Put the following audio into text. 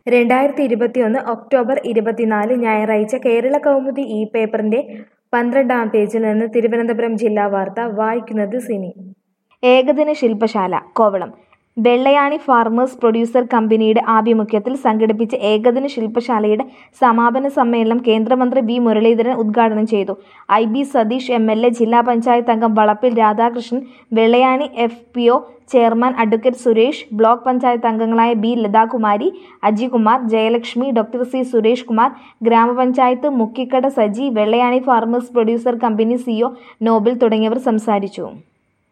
2021 October 24 ഞായറാഴ്ച കേരള കൗമുദി പേപ്പറിന്റെ 12-ാം പേജിൽ നിന്ന് തിരുവനന്തപുരം ജില്ലാ വാർത്ത വായിക്കുന്നത് സിനി. ഏകദിന ശില്പശാല കോവളം വെള്ളയാണി ഫാർമേഴ്സ് പ്രൊഡ്യൂസർ കമ്പനിയുടെ ആഭിമുഖ്യത്തിൽ സംഘടിപ്പിച്ച ഏകദിന ശില്പശാലയുടെ സമാപന സമ്മേളനം കേന്ദ്രമന്ത്രി വി മുരളീധരൻ ഉദ്ഘാടനം ചെയ്തു. IB സതീഷ് MLA, ജില്ലാ പഞ്ചായത്ത് അംഗം Valappil Radhakrishnan, Vellayani FPO chairman advocate Suresh, block panchayat അംഗങ്ങളായ B Lathakumari, Ajikumar, Jayalakshmi, doctor C Suresh Kumar, ഗ്രാമപഞ്ചായത്ത് Mukkikkada Saji, Vellayani farmers producer company CEO Noble തുടങ്ങിയവർ സംസാരിച്ചു.